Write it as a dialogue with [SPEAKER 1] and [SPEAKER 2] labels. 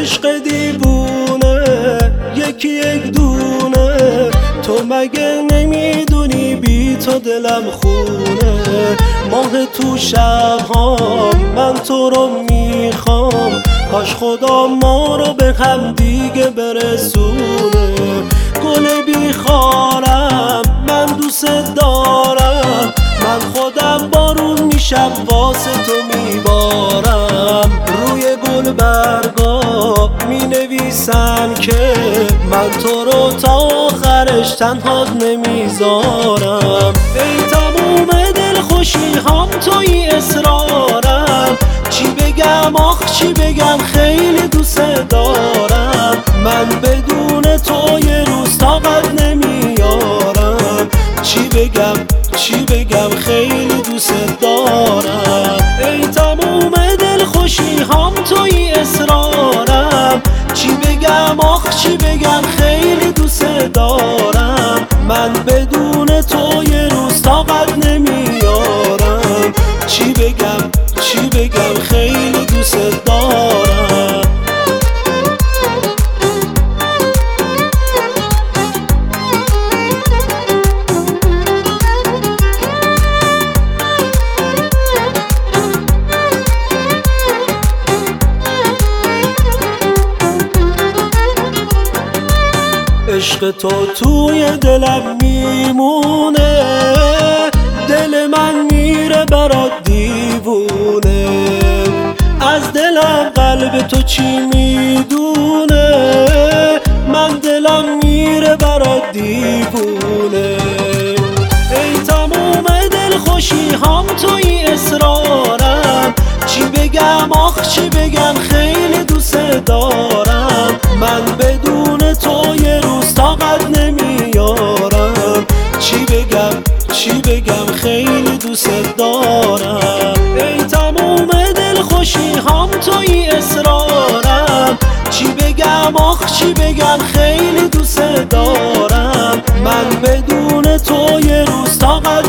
[SPEAKER 1] عشق دیوونه یکی یک دونه، تو مگه نمیدونی بی تو دلم خونه. ماه تو شبها من تو رو میخوام، کاش خدا ما رو به هم دیگه برسونه. گل بیخارم من دوست دارم، من خودم بارون میشم واسه تو میبارم. روی گل برگا می نویسم که من تو رو تا آخرش تنها نمیذارم. ای تموم دل خوشی هم توی اصرارم، چی بگم آخ چی بگم خیلی دوست دارم. من بدون تو یه روز طاقت نمیارم، چی بگم خیلی دوست دارم. ای تموم دل خوشی هم توی اصرارم، چی بگم آخ چی بگم خیلی دوست دارم. من بدون تو یه روز طاقت نمیارم، چی بگم خیلی دوست دارم. عشق تو توی دلم میمونه، دل من میره برات دیوونه. از دلم قلب تو چی میدونه، من دلم میره برات دیوونه. ای تموم دل خوشی هم توی اصرارم، چی بگم آخ چی بگم خیلی دوست دارم. من بدون تو یه روز طاقت نمیارم، چی بگم خیلی دوست دارم. ای تموم دل خوشی هم توی اصرارم، چی بگم آخ چی بگم خیلی دوست دارم. من بدون تو یه روز طاقت